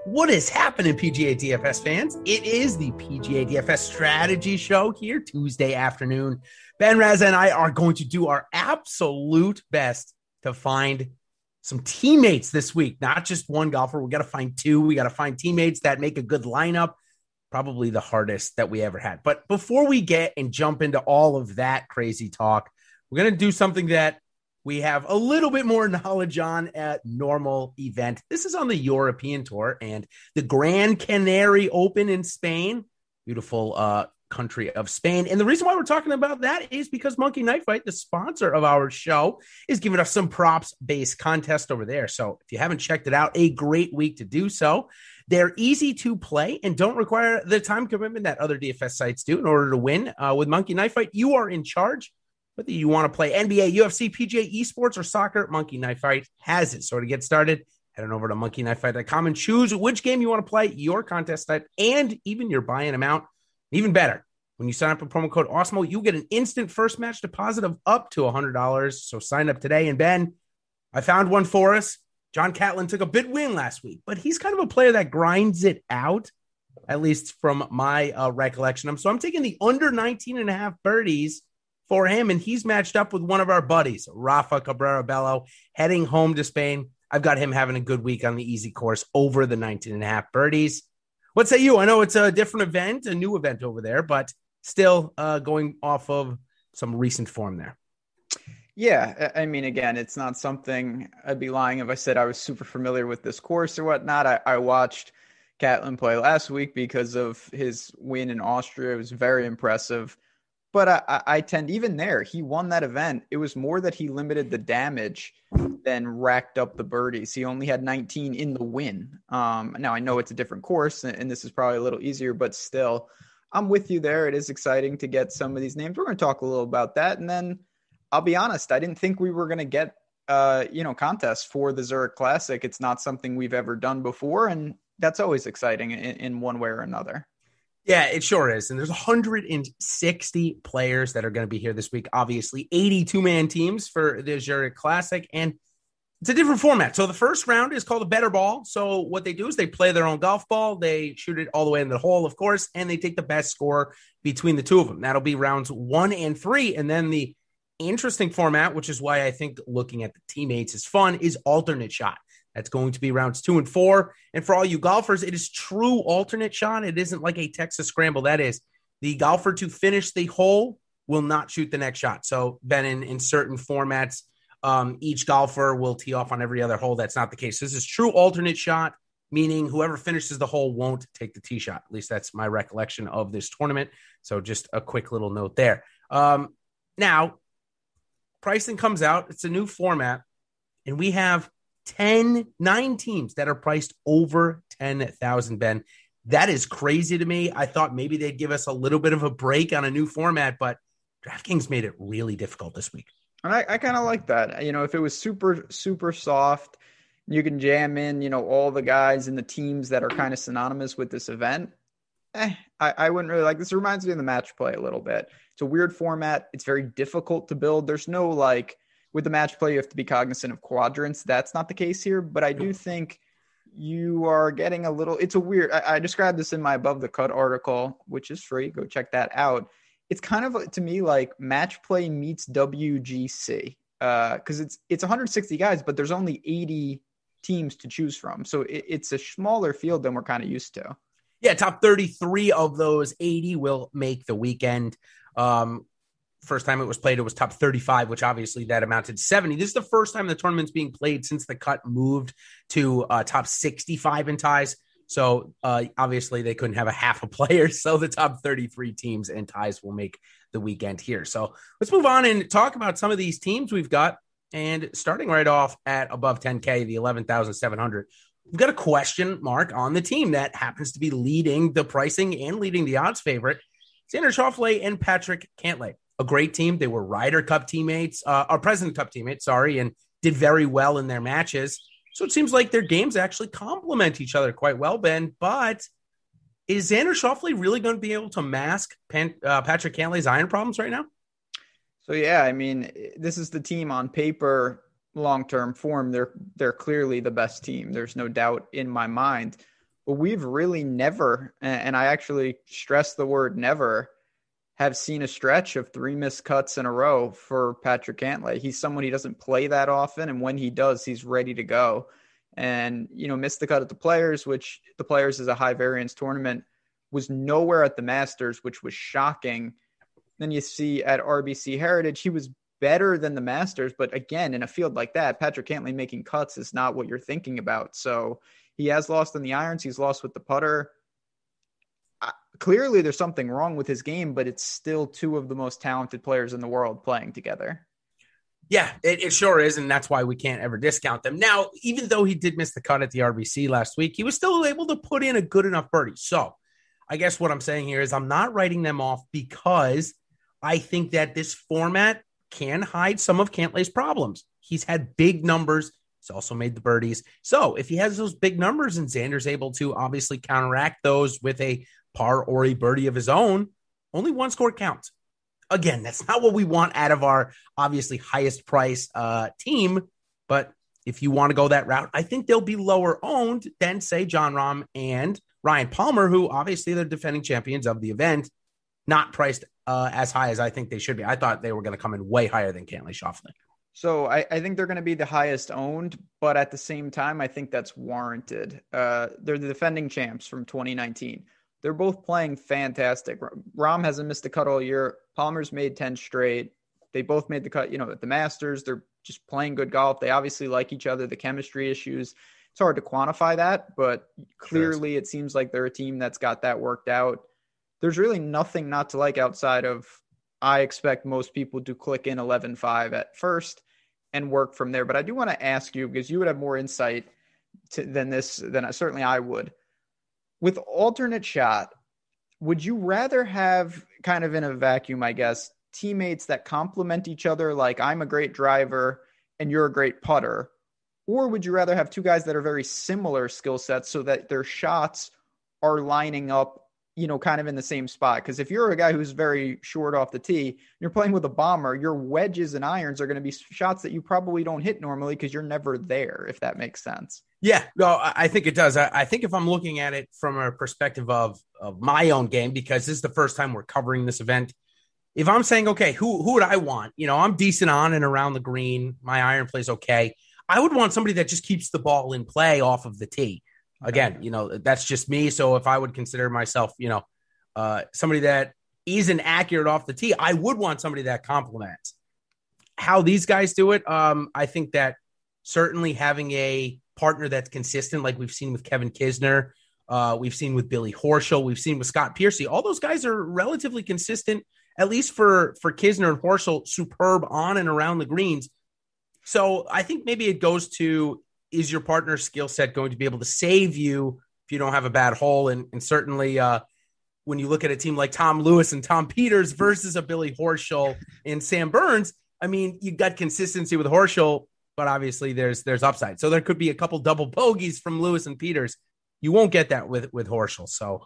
What is happening, PGA DFS fans? It is the PGA DFS strategy show here Tuesday afternoon. Ben Raza and I are going to do our absolute best to find some teammates this week, not just one golfer. We got to find two. We got to find teammates that make a good lineup. Probably the hardest that we ever had. But before we get and jump into all of that crazy talk, we're going to do something that we have a little bit more knowledge on at normal event. This is on the European Tour and the Gran Canaria Open in Spain. Beautiful country of Spain. And the reason why we're talking about that is because Monkey Knife Fight, the sponsor of our show, is giving us some props-based contest over there. So if you haven't checked it out, a great week to do so. They're easy to play and don't require the time commitment that other DFS sites do in order to win. With Monkey Knife Fight, you are in charge. Whether you want to play NBA, UFC, PGA, esports, or soccer, Monkey Knife Fight has it. So to get started, head on over to monkeyknifefight.com and choose which game you want to play, your contest type, and even your buy-in amount. Even better, when you sign up with promo code AWESEMO, you get an instant first match deposit of up to $100. So sign up today. And Ben, I found one for us. John Catlin took a big win last week, but he's kind of a player that grinds it out, at least from my recollection. So I'm taking the under 19.5 birdies for him, and he's matched up with one of our buddies, Rafa Cabrera Bello, heading home to Spain. I've got him having a good week on the easy course over the 19.5 birdies. What say you? I know it's a different event, a new event over there, but still going off of some recent form there. Yeah, I mean, again, it's not something I'd be lying if I said I was super familiar with this course or whatnot. I watched Catlin play last week because of his win in Austria. It was very impressive. But I tend, even there, he won that event. It was more that he limited the damage than racked up the birdies. He only had 19 in the win. Now, I know it's a different course, and this is probably a little easier, but still, I'm with you there. It is exciting to get some of these names. We're going to talk a little about that. And then I'll be honest, I didn't think we were going to get, contests for the Zurich Classic. It's not something we've ever done before, and that's always exciting in one way or another. Yeah, it sure is. And there's 160 players that are going to be here this week. Obviously, 82-man teams for the Zurich Classic. And it's a different format. So the first round is called a better ball. So what they do is they play their own golf ball. They shoot it all the way in the hole, of course, and they take the best score between the two of them. That'll be rounds 1 and 3. And then the interesting format, which is why I think looking at the teammates is fun, is alternate shot. That's going to be rounds 2 and 4. And for all you golfers, it is true alternate shot. It isn't like a Texas scramble. That is, the golfer to finish the hole will not shoot the next shot. So, Ben, in certain formats, each golfer will tee off on every other hole. That's not the case. This is true alternate shot, meaning whoever finishes the hole won't take the tee shot. At least that's my recollection of this tournament. So just a quick little note there. Now, pricing comes out. It's a new format, and we have 9 teams that are priced over 10,000, Ben. That is crazy to me. I thought maybe they'd give us a little bit of a break on a new format, but DraftKings made it really difficult this week. And I kind of like that. If it was super, super soft, you can jam in, all the guys and the teams that are kind of synonymous with this event. I wouldn't really like this. It reminds me of the match play a little bit. It's a weird format. It's very difficult to build. There's no with the match play, you have to be cognizant of quadrants. That's not the case here, but I do think you are getting a little, it's a weird, I described this in my Above the Cut article, which is free. Go check that out. It's kind of, to me, like match play meets WGC because it's 160 guys, but there's only 80 teams to choose from. So it's a smaller field than we're kind of used to. Yeah, top 33 of those 80 will make the weekend. First time it was played, it was top 35, which obviously that amounted to 70. This is the first time the tournament's being played since the cut moved to top 65 in ties. So obviously they couldn't have a half a player. So the top 33 teams and ties will make the weekend here. So let's move on and talk about some of these teams we've got. And starting right off at above 10K, the 11,700, we've got a question mark on the team that happens to be leading the pricing and leading the odds favorite. Xander Schauffele and Patrick Cantlay. A great team. They were Ryder Cup teammates, or President Cup teammates, and did very well in their matches. So it seems like their games actually complement each other quite well, Ben. But is Xander Schauffele really going to be able to mask Patrick Cantlay's iron problems right now? So, yeah, I mean, this is the team on paper, long-term form. They're clearly the best team. There's no doubt in my mind. But we've really never, and I actually stress the word never, have seen a stretch of 3 missed cuts in a row for Patrick Cantlay. He's someone he doesn't play that often, and when he does, he's ready to go. And, missed the cut at the Players, which the Players is a high variance tournament, was nowhere at the Masters, which was shocking. Then you see at RBC Heritage, he was better than the Masters, but again, in a field like that, Patrick Cantlay making cuts is not what you're thinking about. So he has lost in the irons. He's lost with the putter. Clearly, there's something wrong with his game, but it's still two of the most talented players in the world playing together. Yeah, it sure is, and that's why we can't ever discount them. Now, even though he did miss the cut at the RBC last week, he was still able to put in a good enough birdie. So I guess what I'm saying here is I'm not writing them off because I think that this format can hide some of Cantlay's problems. He's had big numbers. He's also made the birdies. So if he has those big numbers and Xander's able to obviously counteract those with a par or a birdie of his own, only one score counts. Again, that's not what we want out of our obviously highest price team. But if you want to go that route, I think they'll be lower owned than, say, Jon Rahm and Ryan Palmer, who obviously they're defending champions of the event, not priced as high as I think they should be. I thought they were going to come in way higher than Cantlay Schauffele. So I think they're going to be the highest owned, but at the same time, I think that's warranted. They're the defending champs from 2019. They're both playing fantastic. Rahm hasn't missed a cut all year. Palmer's made 10 straight. They both made the cut, at the Masters. They're just playing good golf. They obviously like each other. The chemistry issues, it's hard to quantify that, but clearly it seems like they're a team that's got that worked out. There's really nothing not to like outside of, I expect most people to click in 11-5 at first and work from there. But I do want to ask you, because you would have more insight than certainly I would. With alternate shot, would you rather have, kind of in a vacuum, I guess, teammates that complement each other, like I'm a great driver and you're a great putter? Or would you rather have two guys that are very similar skill sets so that their shots are lining up, kind of in the same spot? Because if you're a guy who's very short off the tee, you're playing with a bomber, your wedges and irons are going to be shots that you probably don't hit normally because you're never there, if that makes sense. Yeah, no, I think it does. I think if I'm looking at it from a perspective of my own game, because this is the first time we're covering this event, if I'm saying, okay, who would I want? I'm decent on and around the green. My iron plays okay. I would want somebody that just keeps the ball in play off of the tee. Again, that's just me. So if I would consider myself, somebody that isn't accurate off the tee, I would want somebody that complements. How these guys do it, I think that certainly having a partner that's consistent, like we've seen with Kevin Kisner, we've seen with Billy Horschel, we've seen with Scott Piercy. All those guys are relatively consistent, at least for Kisner and Horschel, superb on and around the greens. So I think maybe it goes to, is your partner's skill set going to be able to save you if you don't have a bad hole? And certainly when you look at a team like Tom Lewis and Tom Peters versus a Billy Horschel and Sam Burns, I mean, you got consistency with Horschel, but obviously there's upside. So there could be a couple double bogeys from Lewis and Peters. You won't get that with Horschel. So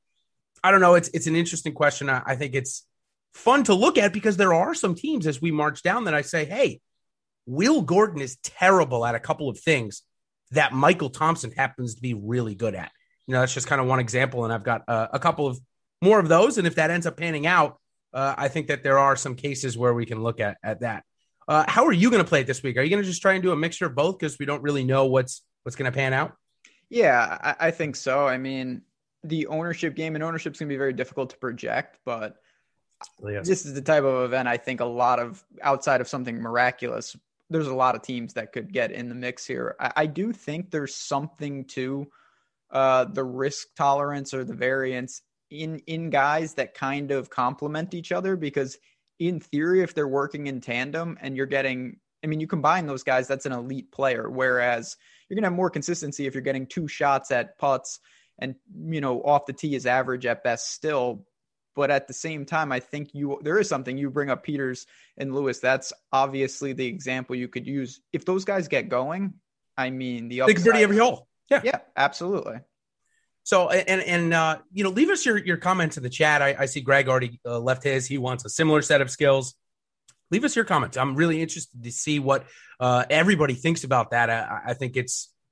I don't know. It's an interesting question. I think it's fun to look at because there are some teams as we march down that I say, hey, Will Gordon is terrible at a couple of things that Michael Thompson happens to be really good at. That's just kind of one example. And I've got a couple of more of those. And if that ends up panning out, I think that there are some cases where we can look at that. How are you going to play it this week? Are you going to just try and do a mixture of both because we don't really know what's going to pan out? Yeah, I think so. I mean, the ownership game and ownership is going to be very difficult to project, but this is the type of event I think a lot of, outside of something miraculous, there's a lot of teams that could get in the mix here. I do think there's something to the risk tolerance or the variance in guys that kind of complement each other, because in theory, if they're working in tandem and you're getting, you combine those guys, that's an elite player. Whereas you're going to have more consistency if you're getting two shots at putts and, off the tee is average at best still. But at the same time, I think there is something. You bring up Peters and Lewis. That's obviously the example you could use. If those guys get going, the upside. Big birdie every hole. Yeah, absolutely. So, leave us your comments in the chat. I see Greg already left his. He wants a similar set of skills. Leave us your comments. I'm really interested to see what everybody thinks about that. I think it's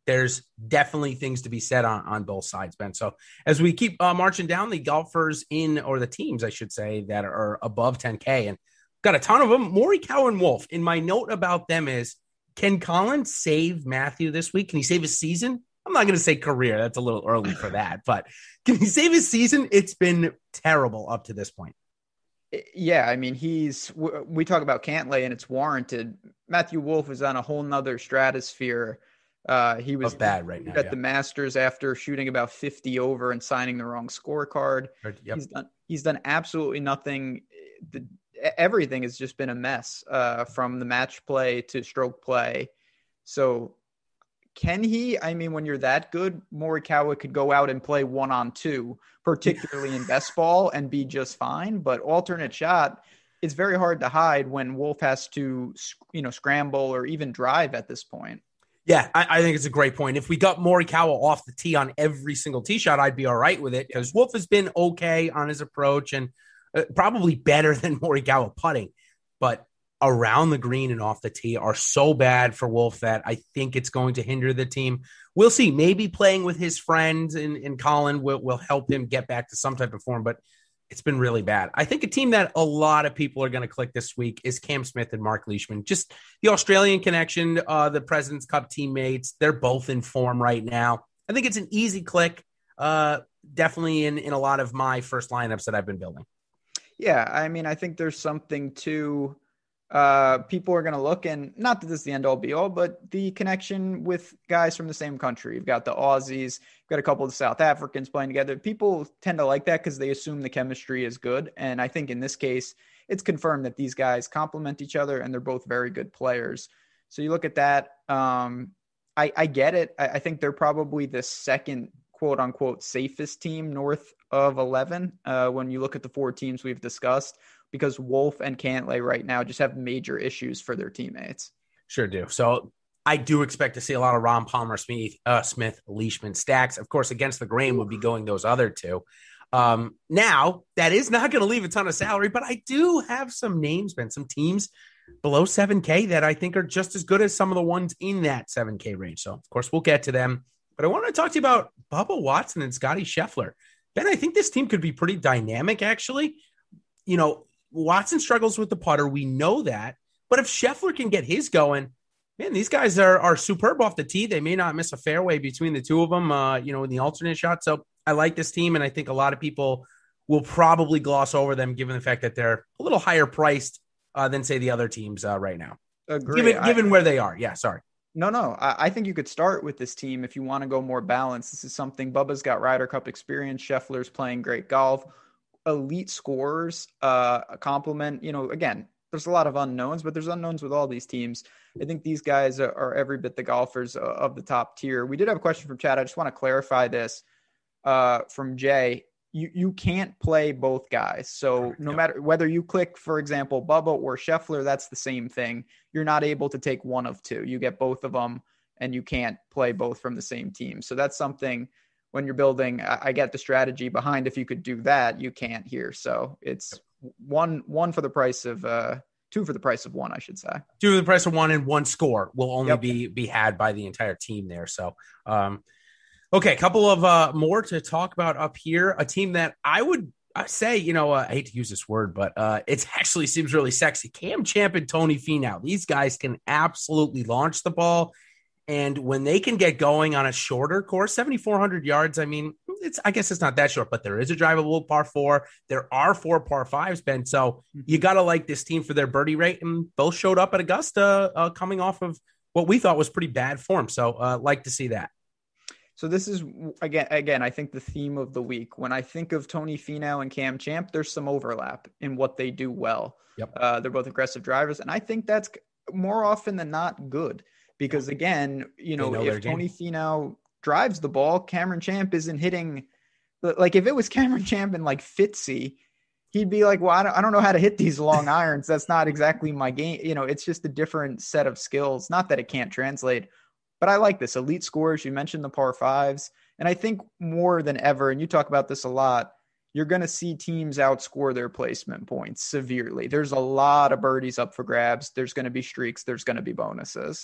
there's definitely things to be said on both sides, Ben. So as we keep marching down, the golfers or the teams, I should say, that are above 10K, and got a ton of them, Morikawa and Wolf. And my note about them is, can Colin save Matthew this week? Can he save his season? I'm not going to say career. That's a little early for that. But can he save his season? It's been terrible up to this point. Yeah, I mean, we talk about Cantlay and it's warranted. Matthew Wolff is on a whole nother stratosphere. He was bad right now at the Masters after shooting about 50 over and signing the wrong scorecard. Yep. He's done absolutely nothing. Everything has just been a mess, from the match play to stroke play. So can he? I mean, when you're that good, Morikawa could go out and play 1-on-2, particularly in best ball, and be just fine. But alternate shot, it's very hard to hide when Wolff has to, scramble or even drive at this point. Yeah, I think it's a great point. If we got Morikawa off the tee on every single tee shot, I'd be all right with it, because Wolff has been okay on his approach and probably better than Morikawa putting. But around the green and off the tee are so bad for Wolff that I think it's going to hinder the team. We'll see. Maybe playing with his friends in Colin will help him get back to some type of form, but it's been really bad. I think a team that a lot of people are going to click this week is Cam Smith and Mark Leishman. Just the Australian connection, the President's Cup teammates. They're both in form right now. I think it's an easy click, definitely in a lot of my first lineups that I've been building. Yeah, I mean, I think there's something to people are going to look, and not that this is the end all be all, but the connection with guys from the same country. You've got the Aussies, you've got a couple of South Africans playing together. People tend to like that because they assume the chemistry is good. And I think in this case, it's confirmed that these guys complement each other and they're both very good players. So you look at that. I get it. I think they're probably the second quote unquote safest team north of 11 when you look at the four teams we've discussed, because Wolff and Cantlay right now just have major issues for their teammates. Sure do. So I do expect to see a lot of Ron Palmer, Smith, Leishman stacks. Of course, against the grain would be going those other two. Now, that is not going to leave a ton of salary, but I do have some names, Ben, some teams below 7K that I think are just as good as some of the ones in that 7K range. So, of course, we'll get to them. But I want to talk to you about Bubba Watson and Scotty Scheffler. Ben, I think this team could be pretty dynamic, actually. Watson struggles with the putter. We know that. But if Scheffler can get his going, man, these guys are superb off the tee. They may not miss a fairway between the two of them, in the alternate shot. So I like this team, and I think a lot of people will probably gloss over them given the fact that they're a little higher priced than, say, the other teams right now. Agree. Given where they are. Yeah, sorry. No. I think you could start with this team if you want to go more balanced. This is something Bubba's got Ryder Cup experience. Scheffler's playing great golf. Elite scorers, a compliment. Again, there's a lot of unknowns, but there's unknowns with all these teams. I think these guys are every bit the golfers of the top tier. We did have a question from Chad. I just want to clarify this from Jay. You can't play both guys. So no matter whether you click, for example, Bubba or Scheffler, that's the same thing. You're not able to take one of two. You get both of them, and you can't play both from the same team. So that's something when you're building, I get the strategy behind. If you could do that, you can't here. So it's one for the price of two for the price of one, I should say. Two for the price of one, and one score will only be had by the entire team there. So, okay, a couple of more to talk about up here. A team that I say, I hate to use this word, but it actually seems really sexy. Cam Champ and Tony Finau. These guys can absolutely launch the ball. And when they can get going on a shorter course, 7,400 yards, I guess it's not that short, but there is a drivable par four. There are 4 par fives, Ben. So you got to like this team for their birdie rate. And both showed up at Augusta coming off of what we thought was pretty bad form. So like to see that. So this is, again, I think the theme of the week. When I think of Tony Finau and Cam Champ, there's some overlap in what they do well. Yep. They're both aggressive drivers. And I think that's more often than not good. Because again, if Tony Finau drives the ball, Cameron Champ isn't hitting. Like if it was Cameron Champ and like Fitzy, he'd be like, well, I don't know how to hit these long irons. That's not exactly my game. It's just a different set of skills. Not that it can't translate, but I like this. Elite scores. You mentioned the par fives. And I think more than ever, and you talk about this a lot, you're going to see teams outscore their placement points severely. There's a lot of birdies up for grabs. There's going to be streaks. There's going to be bonuses.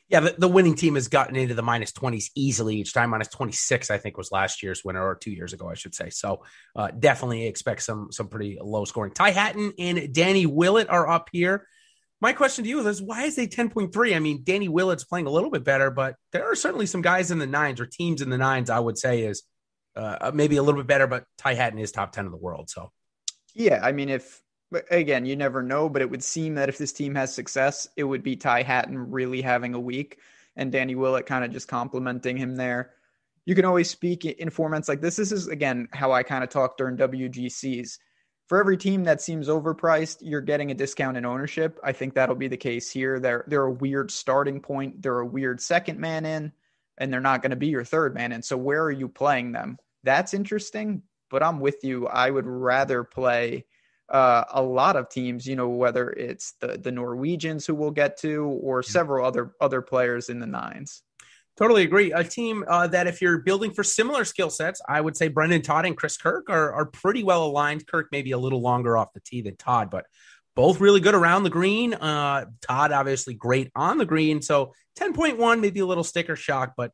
Yeah, the winning team has gotten into the minus 20s easily each time. Minus 26, I think, was last year's winner, or 2 years ago, I should say. So definitely expect some pretty low scoring. Ty Hatton and Danny Willett are up here. My question to you is, why is they 10.3? I mean, Danny Willett's playing a little bit better, but there are certainly some guys in the nines or teams in the nines, I would say, is maybe a little bit better, but Ty Hatton is top 10 in the world. So, yeah, I mean, again, you never know, but it would seem that if this team has success, it would be Ty Hatton really having a week and Danny Willett kind of just complimenting him there. You can always speak in formats like this. This is, again, how I kind of talk during WGCs. For every team that seems overpriced, you're getting a discount in ownership. I think that'll be the case here. They're a weird starting point. They're a weird second man in, and they're not going to be your third man in. So where are you playing them? That's interesting, but I'm with you. I would rather play a lot of teams, whether it's the Norwegians who we'll get to or several other players in the nines. Totally agree. A team that if you're building for similar skill sets, I would say Brendan Todd and Chris Kirk are pretty well aligned. Kirk maybe a little longer off the tee than Todd, but both really good around the green. Todd obviously great on the green. So 10.1, maybe a little sticker shock, but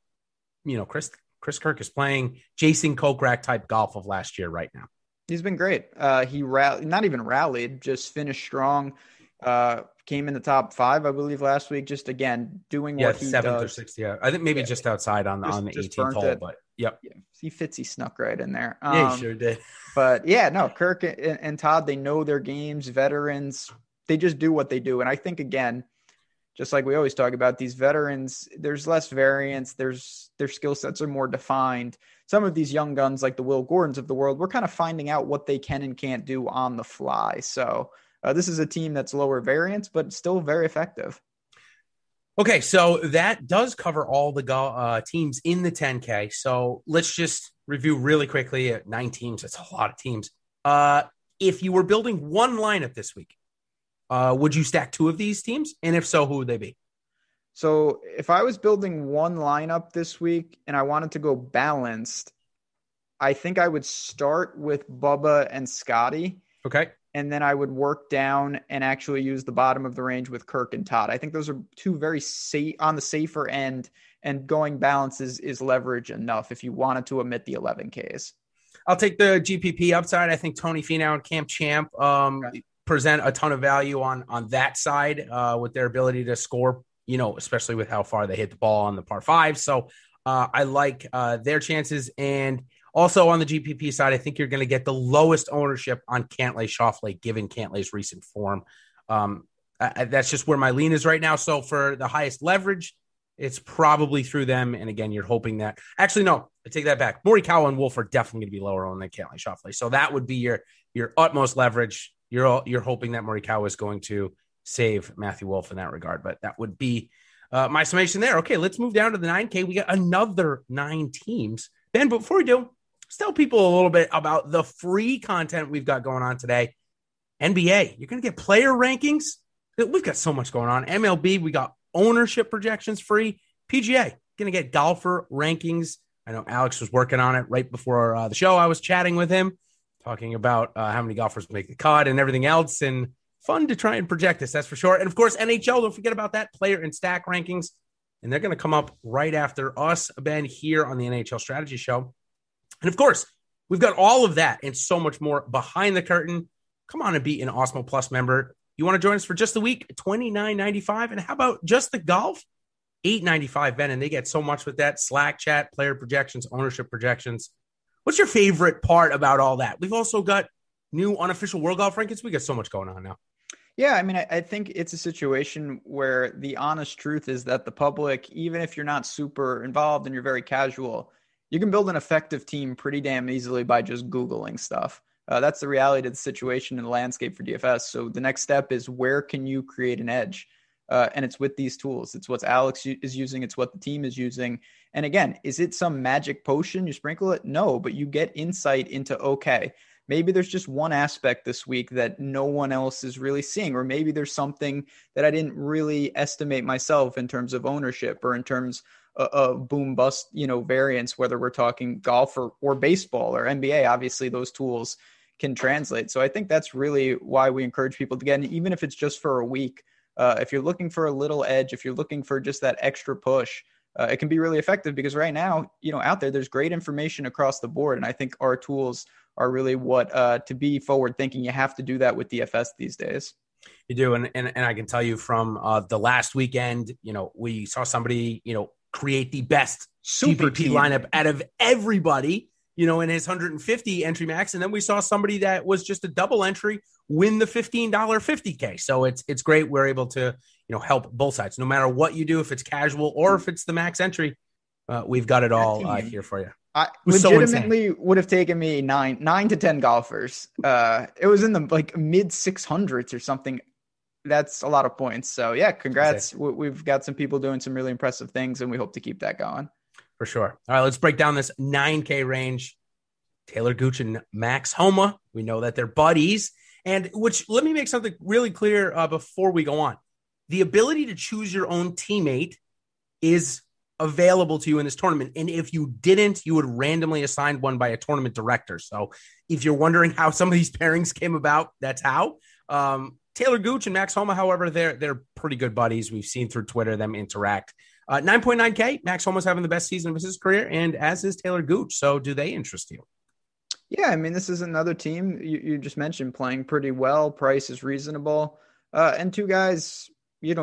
Chris Kirk is playing Jason Kokrak type golf of last year right now. He's been great. He not even rallied, just finished strong. Came in the top 5, I believe, last week. Just again doing what he 7th does. or 6th. Yeah, I think maybe just outside on the 18th hole, but yep. Yeah, he snuck right in there. Yeah, he sure did. But yeah, no, Kirk and Todd, they know their games. Veterans, they just do what they do, and I think again, just like we always talk about, these veterans, there's less variance. Their skill sets are more defined. Some of these young guns, like the Will Gordons of the world, we're kind of finding out what they can and can't do on the fly. So this is a team that's lower variance, but still very effective. Okay, so that does cover all the teams in the 10K. So let's just review really quickly at 9 teams. It's a lot of teams. If you were building one lineup this week, would you stack 2 of these teams? And if so, who would they be? So if I was building one lineup this week and I wanted to go balanced, I think I would start with Bubba and Scotty. Okay. And then I would work down and actually use the bottom of the range with Kirk and Todd. I think those are 2 very safe on the safer end, and going balance is leverage enough if you wanted to omit the 11Ks. I'll take the GPP upside. I think Tony Finau and Cam Champ present a ton of value on that side with their ability to score, especially with how far they hit the ball on the par 5. So I like their chances. And also on the GPP side, I think you're going to get the lowest ownership on Cantlay Schauffele, given Cantlay's recent form. That's just where my lean is right now. So for the highest leverage, it's probably through them. And again, you're hoping that – actually, no, I take that back. Morikawa and Wolf are definitely going to be lower owned than Cantlay Schauffele. So that would be your utmost leverage. You're hoping that Morikawa is going to save Matthew Wolff in that regard. But that would be my summation there. Okay, let's move down to the 9K. We got another 9 teams. Ben, before we do, let's tell people a little bit about the free content we've got going on today. NBA, you're going to get player rankings. We've got so much going on. MLB, we got ownership projections free. PGA, going to get golfer rankings. I know Alex was working on it right before the show. I was chatting with him, talking about how many golfers make the cut and everything else. And fun to try and project this, that's for sure. And of course, NHL, don't forget about that, player and stack rankings. And they're going to come up right after us, Ben, here on the NHL Strategy Show. And of course, we've got all of that and so much more behind the curtain. Come on and be an Awesemo Plus member. You want to join us for just the week, $29.95. And how about just the golf? $8.95, Ben. And they get so much with that. Slack chat, player projections, ownership projections. What's your favorite part about all that? We've also got new unofficial World Golf Rankings. We got so much going on now. Yeah, I mean, I think it's a situation where the honest truth is that the public, even if you're not super involved and you're very casual, you can build an effective team pretty damn easily by just Googling stuff. That's the reality of the situation in the landscape for DFS. So the next step is, where can you create an edge? And it's with these tools. It's what Alex is using. It's what the team is using. And again, is it some magic potion? You sprinkle it? No, but you get insight into, okay, maybe there's just one aspect this week that no one else is really seeing, or maybe there's something that I didn't really estimate myself in terms of ownership or in terms of boom bust, variance, whether we're talking golf or baseball or NBA. Obviously, those tools can translate. So I think that's really why we encourage people to get in, even if it's just for a week. If you're looking for a little edge, if you're looking for just that extra push, it can be really effective because right now, out there's great information across the board. And I think our tools are really what to be forward thinking. You have to do that with DFS these days. You do. And I can tell you from the last weekend, we saw somebody, create the best Super GPP team lineup out of everybody, in his 150 entry max. And then we saw somebody that was just a double entry win the $15 50K. So it's great. We're able to, help both sides, no matter what you do, if it's casual or if it's the max entry, we've got it all here for you. I legitimately would have taken me 9 to 10 golfers. It was in the mid 600s or something. That's a lot of points. So yeah, congrats. We've got some people doing some really impressive things and we hope to keep that going. For sure. All right, let's break down this 9K range. Taylor Gooch and Max Homa. We know that they're buddies. And let me make something really clear before we go on. The ability to choose your own teammate is available to you in this tournament. And if you didn't, you would randomly assign one by a tournament director. So if you're wondering how some of these pairings came about, that's how. Taylor Gooch and Max Homa, however, they're pretty good buddies. We've seen through Twitter them interact. 9.9K, Max Homa's having the best season of his career, and as is Taylor Gooch. So do they interest you? Yeah, I mean, this is another team you just mentioned playing pretty well. Price is reasonable. And two guys,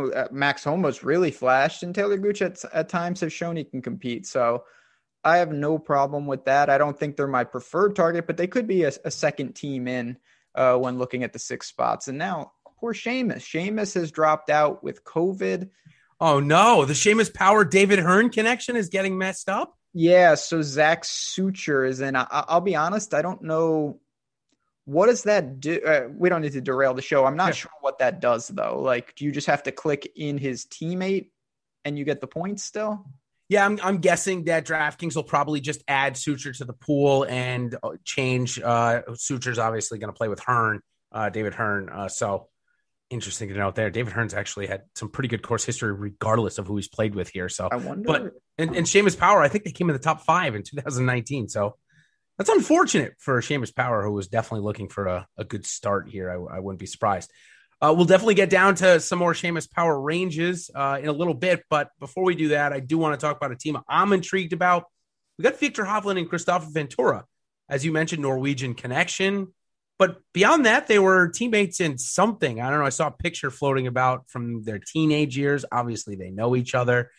Max Homa's really flashed, and Taylor Gooch at times has shown he can compete. So I have no problem with that. I don't think they're my preferred target, but they could be a second team in when looking at the 6 spots. And now, poor Seamus. Seamus has dropped out with COVID. Oh, no. The Seamus Power David Hearn connection is getting messed up? Yeah, so Zach Sucher is in. I'll be honest, I don't know. What does that do? We don't need to derail the show. I'm not sure what that does, though. Do you just have to click in his teammate and you get the points still? Yeah, I'm guessing that DraftKings will probably just add Sucher to the pool and change. Sucher's obviously going to play with Hearn, David Hearn. So interesting to note there. David Hearn's actually had some pretty good course history regardless of who he's played with here. So I wonder. But and Seamus Power, I think they came in the top 5 in 2019. So that's unfortunate for Seamus Power, who was definitely looking for a good start here. I wouldn't be surprised. We'll definitely get down to some more Seamus Power ranges in a little bit. But before we do that, I do want to talk about a team I'm intrigued about. We got Viktor Hovland and Kristoffer Ventura. As you mentioned, Norwegian connection. But beyond that, they were teammates in something. I don't know. I saw a picture floating about from their teenage years. Obviously, they know each other.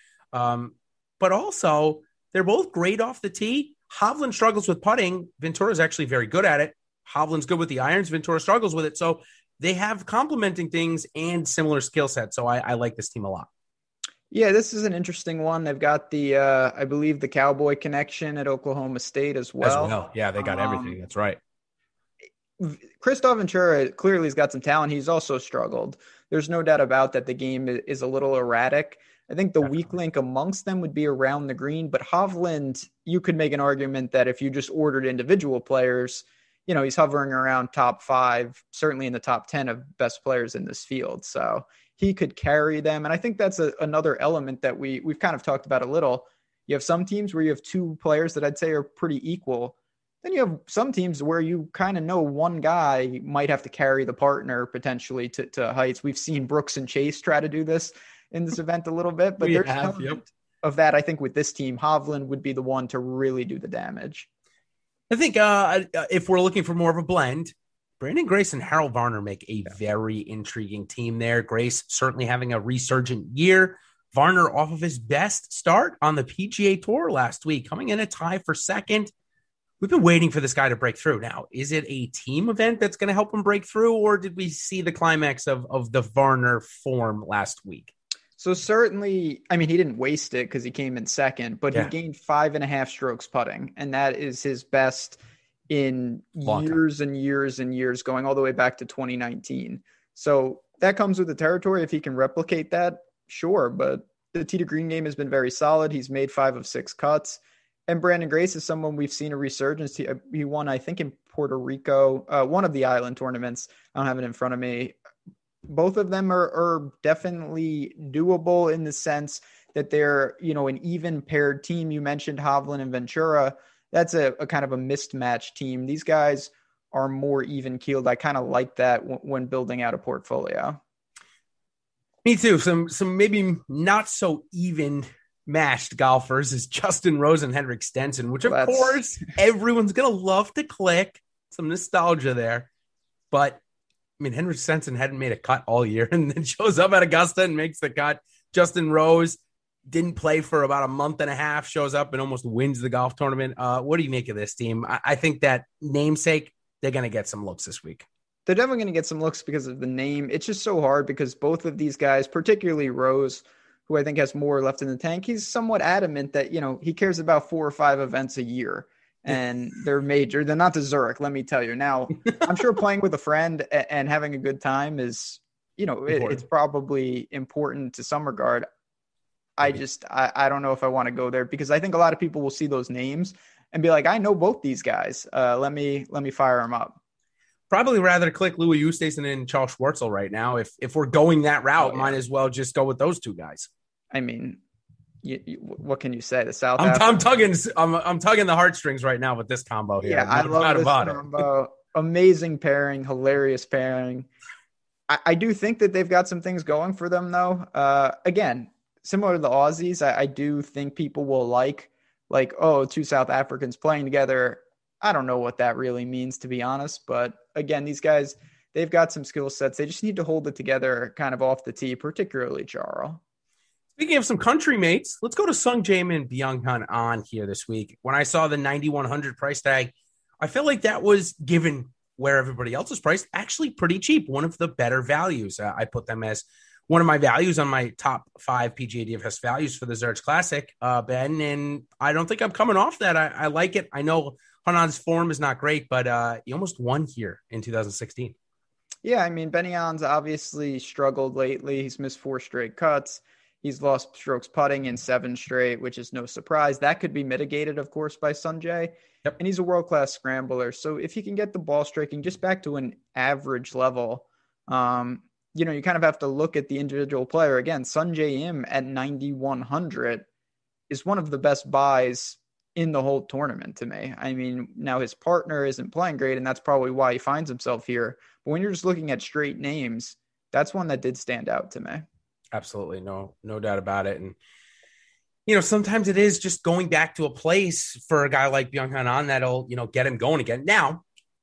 But also, they're both great off the tee. Hovland struggles with putting. Ventura is actually very good at it. Hovland's good with the irons. Ventura struggles with it. So they have complementing things and similar skill sets. So I like this team a lot. Yeah, this is an interesting one. They've got the, I believe, the Cowboy connection at Oklahoma State as well. Yeah, they got everything. That's right. Kristoffer Ventura clearly has got some talent. He's also struggled. There's no doubt about that. The game is a little erratic. I think the weak link amongst them would be around the green, but Hovland, you could make an argument that if you just ordered individual players, he's hovering around top 5, certainly in the top 10 of best players in this field. So he could carry them. And I think that's another element that we've kind of talked about a little. You have some teams where you have 2 players that I'd say are pretty equal. Then you have some teams where you kind of know one guy might have to carry the partner potentially to heights. We've seen Brooks and Chase try to do this in this event a little bit, but of that, I think with this team, Hovland would be the one to really do the damage. I think if we're looking for more of a blend, Brandon Grace and Harold Varner make a very intriguing team there. Grace certainly having a resurgent year. Varner off of his best start on the PGA Tour last week, coming in a tie for second. We've been waiting for this guy to break through. Now, is it a team event that's going to help him break through, or did we see the climax of the Varner form last week? So certainly, I mean, he didn't waste it because he came in second, but he gained 5.5 strokes putting, and that is his best in years and years and years, going all the way back to 2019. So that comes with the territory. If he can replicate that, sure, but the tee to green game has been very solid. He's made 5 of 6 cuts. And Brandon Grace is someone we've seen a resurgence. He won, I think, in Puerto Rico, one of the island tournaments. I don't have it in front of me. Both of them are definitely doable in the sense that they're, an even paired team. You mentioned Hovland and Ventura. That's a kind of a mismatched team. These guys are more even keeled. I kind of like that when building out a portfolio. Me too. Some maybe not so even matched golfers is Justin Rose and Henrik Stenson, which of course everyone's gonna love to click. Some nostalgia there. But I mean, Henrik Stenson hadn't made a cut all year and then shows up at Augusta and makes the cut. Justin Rose didn't play for about a month and a half, shows up and almost wins the golf tournament. What do you make of this team? I think that namesake, they're going to get some looks this week. They're definitely going to get some looks because of the name. It's just so hard because both of these guys, particularly Rose, who I think has more left in the tank, he's somewhat adamant that, he cares about 4 or 5 events a year and they're major. They're not the Zurich, let me tell you. Now, I'm sure playing with a friend and having a good time is, it's probably important to some regard. I don't know if I want to go there because I think a lot of people will see those names and be like, I know both these guys. Let me fire them up. Probably rather click Louis Oosthuizen and Charles Schwartzel right now. If we're going that route, might as well just go with those two guys. I mean, what can you say? The South. I'm tugging the heartstrings right now with this combo here. Yeah, I love this combo. Amazing pairing, hilarious pairing. I do think that they've got some things going for them, though. Again, similar to the Aussies, I do think people will like, two South Africans playing together. I don't know what that really means, to be honest. But again, these guys, they've got some skill sets. They just need to hold it together kind of off the tee, particularly Charles. Speaking of some country mates, let's go to Sung Jae Min Byung-hun An here this week. When I saw the 9,100 price tag, I feel like that was, given where everybody else is priced, actually pretty cheap. One of the better values. I put them as one of my values on my top 5 PGA DFS values for the Zurich Classic, Ben, and I don't think I'm coming off that. I like it. I know Hanan's form is not great, but he almost won here in 2016. Yeah, I mean, Benny On's obviously struggled lately. He's missed 4 straight cuts. He's lost strokes putting in 7 straight, which is no surprise. That could be mitigated, of course, by Sungjae. Yep. And he's a world-class scrambler. So if he can get the ball striking just back to an average level, you kind of have to look at the individual player. Again, Sungjae Im at 9,100 is one of the best buys in the whole tournament to me. I mean, now his partner isn't playing great, and that's probably why he finds himself here. But when you're just looking at straight names, that's one that did stand out to me. Absolutely. No doubt about it. And, sometimes it is just going back to a place for a guy like Byung-hun An that'll, get him going again. Now,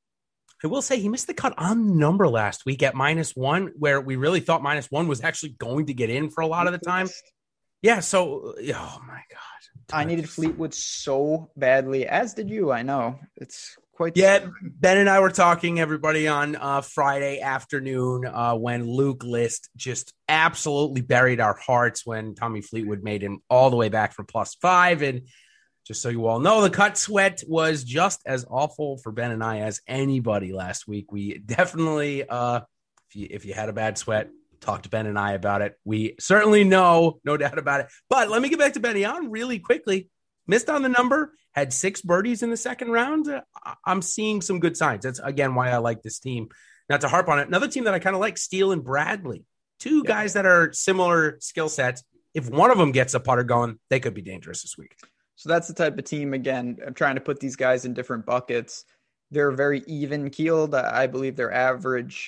I will say he missed the cut on the number last week at -1, where we really thought -1 was actually going to get in for a lot of the time. Yeah. So, oh my God. I needed Fleetwood so badly, as did you. I know it's quite. Yeah. Ben and I were talking, everybody, on Friday afternoon when Luke List just absolutely buried our hearts when Tommy Fleetwood made him all the way back for +5. And just so you all know, the cut sweat was just as awful for Ben and I as anybody last week. We definitely, if you had a bad sweat, talk to Ben and I about it. We certainly know, no doubt about it. But let me get back to Benny On really quickly. Missed on the number, had 6 birdies in the second round. I'm seeing some good signs. That's, again, why I like this team. Not to harp on it. Another team that I kind of like, Steele and Bradley. 2 guys that are similar skill sets. If one of them gets a putter going, they could be dangerous this week. So that's the type of team, again, I'm trying to put these guys in different buckets. They're very even-keeled. I believe they're average.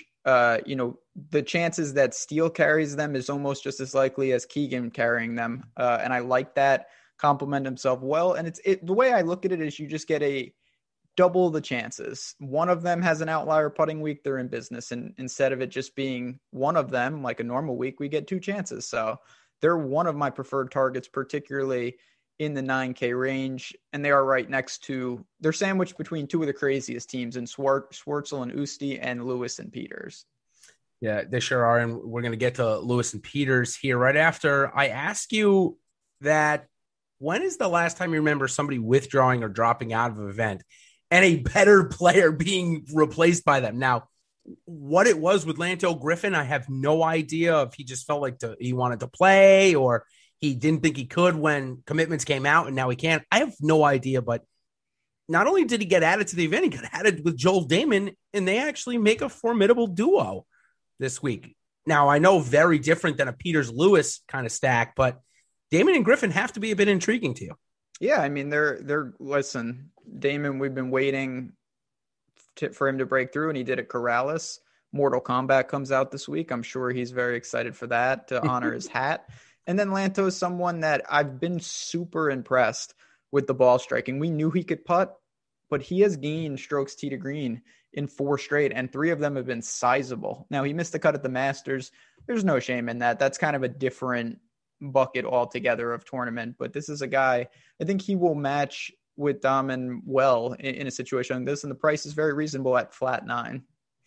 The chances that Steele carries them is almost just as likely as Keegan carrying them. And I like that. Complement himself well. And the way I look at it is you just get a double the chances. One of them has an outlier putting week, they're in business. And instead of it just being one of them, like a normal week, we get 2 chances. So they're one of my preferred targets, particularly in the 9K range. And they are right next to, they're sandwiched between 2 of the craziest teams in Schwartzel and Usti and Lewis and Peters. Yeah, they sure are. And we're going to get to Lewis and Peters here right after I ask you that. When is the last time you remember somebody withdrawing or dropping out of an event and a better player being replaced by them? Now, what it was with Lanto Griffin, I have no idea if he just felt like he wanted to play or he didn't think he could when commitments came out and now he can't. I have no idea, but not only did he get added to the event, he got added with Joel Damon, and they actually make a formidable duo this week. Now, I know very different than a Peters-Lewis kind of stack, but Damon and Griffin have to be a bit intriguing to you. Yeah, I mean, listen, Damon, we've been waiting for him to break through, and he did at Corrales. Mortal Kombat comes out this week. I'm sure he's very excited for that to honor his hat. And then Lanto is someone that I've been super impressed with the ball striking. We knew he could putt, but he has gained strokes tee to green in 4 straight, and 3 of them have been sizable. Now, he missed the cut at the Masters. There's no shame in that. That's kind of a different bucket altogether of tournament, but this is a guy, I think he will match with Dahmen well in a situation like this, and the price is very reasonable at flat 9.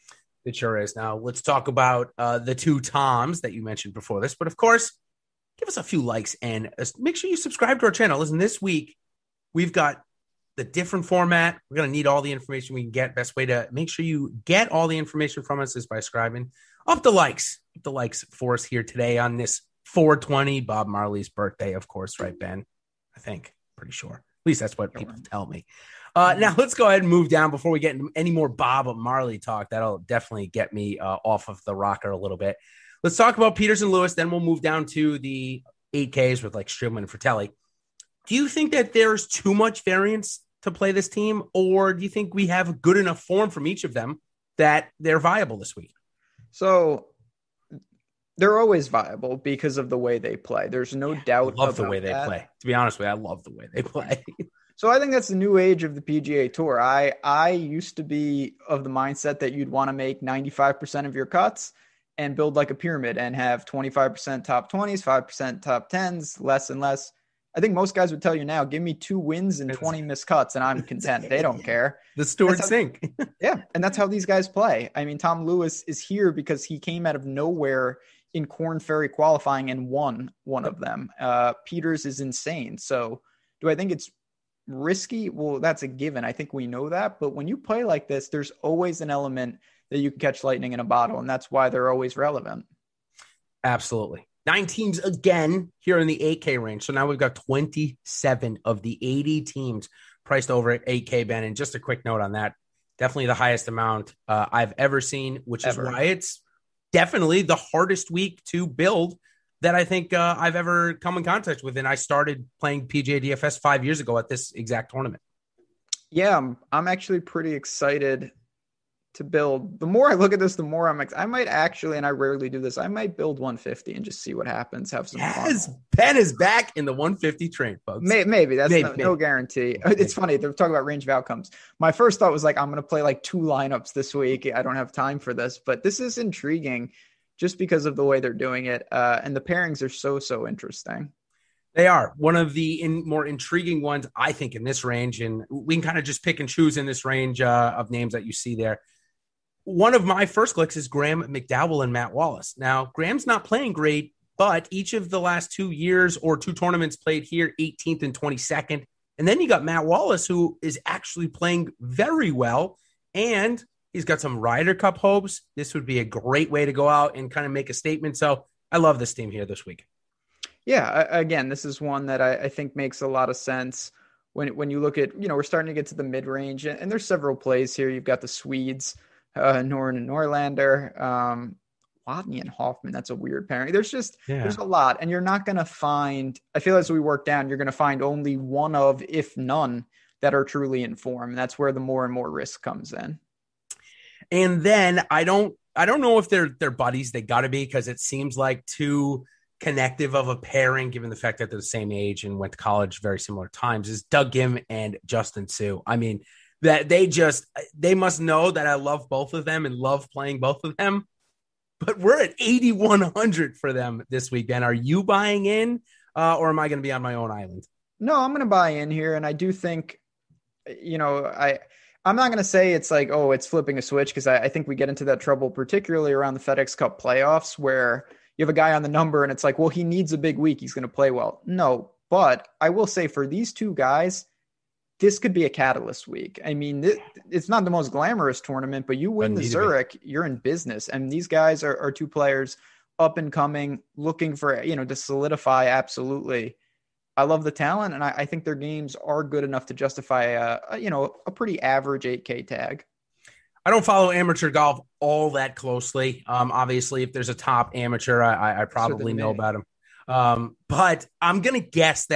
It sure is. Now, let's talk about the 2 Toms that you mentioned before this, but of course, give us a few likes and make sure you subscribe to our channel. Listen, this week, we've got the different format. We're going to need all the information we can get. Best way to make sure you get all the information from us is by subscribing. Up the likes for us here today on this 420, Bob Marley's birthday, of course, right, Ben? I think. Pretty sure. At least that's what people tell me. Now, let's go ahead and move down before we get into any more Bob Marley talk. That'll definitely get me off of the rocker a little bit. Let's talk about Peters and Lewis. Then we'll move down to the 8Ks with like Streelman and Fratelli. Do you think that there's too much variance to play this team, or do you think we have a good enough form from each of them that they're viable this week? So they're always viable because of the way they play. There's no doubt. I love the way they play. To be honest with you, I love the way they play. So I think that's the new age of the PGA Tour. I used to be of the mindset that you'd want to make 95% of your cuts and build like a pyramid and have 25% top 20s, 5% top 10s, less and less. I think most guys would tell you now, give me 2 wins and 20 missed cuts, and I'm content. They don't care. The Stewart sink. Yeah, and that's how these guys play. I mean, Tom Lewis is here because he came out of nowhere in Korn Ferry qualifying and won one of them. Peters is insane. So do I think it's risky? Well, that's a given. I think we know that. But when you play like this, there's always an element that you can catch lightning in a bottle, and that's why they're always relevant. Absolutely. 9 teams again here in the 8K range. So now we've got 27 of the 80 teams priced over at 8K, Ben. And just a quick note on that, definitely the highest amount I've ever seen, which is why it's definitely the hardest week to build that I think I've ever come in contact with. And I started playing PGA DFS 5 years ago at this exact tournament. Yeah, I'm actually pretty excited to build. The more I look at this, the more I might actually, and I rarely do this, I might build 150 and just see what happens. Have some fun. Ben is back in the 150 train, folks. Maybe. That's no guarantee. It's funny. They're talking about range of outcomes. My first thought was like, I'm going to play like 2 lineups this week. I don't have time for this, but this is intriguing just because of the way they're doing it. And the pairings are so interesting. They are one of the more intriguing ones, I think, in this range. And we can kind of just pick and choose in this range of names that you see there. One of my first clicks is Graham McDowell and Matt Wallace. Now, Graham's not playing great, but each of the last 2 years or 2 tournaments played here, 18th and 22nd. And then you got Matt Wallace, who is actually playing very well, and he's got some Ryder Cup hopes. This would be a great way to go out and kind of make a statement. So I love this team here this week. Yeah, again, this is one that I think makes a lot of sense when you look at, we're starting to get to the mid-range, and there's several plays here. You've got the Swedes, Noren and Norlander, Watney and Hoffman. That's a weird pairing. There's a lot, and you're not going to find, I feel as we work down, you're going to find only one of, if none, that are truly in form. And that's where the more and more risk comes in. And then I don't know if they're buddies. They got to be, because it seems like too connective of a pairing, given the fact that they're the same age and went to college very similar times, is Doug Gim and Justin Sue. I mean, that they must know that I love both of them and love playing both of them. But we're at 8,100 for them this week, Ben. Are you buying in or am I going to be on my own island? No, I'm going to buy in here. And I do think, I'm not going to say it's like, oh, it's flipping a switch, because I think we get into that trouble, particularly around the FedEx Cup playoffs, where you have a guy on the number and it's like, well, he needs a big week, he's going to play well. No, but I will say for these 2 guys, this could be a catalyst week. I mean, it's not the most glamorous tournament, but you win the Zurich, you're in business. And these guys are 2 players up and coming, looking for, to solidify. Absolutely. I love the talent, and I think their games are good enough to justify a pretty average 8K tag. I don't follow amateur golf all that closely. Obviously, if there's a top amateur, I probably know about him. But I'm going to guess that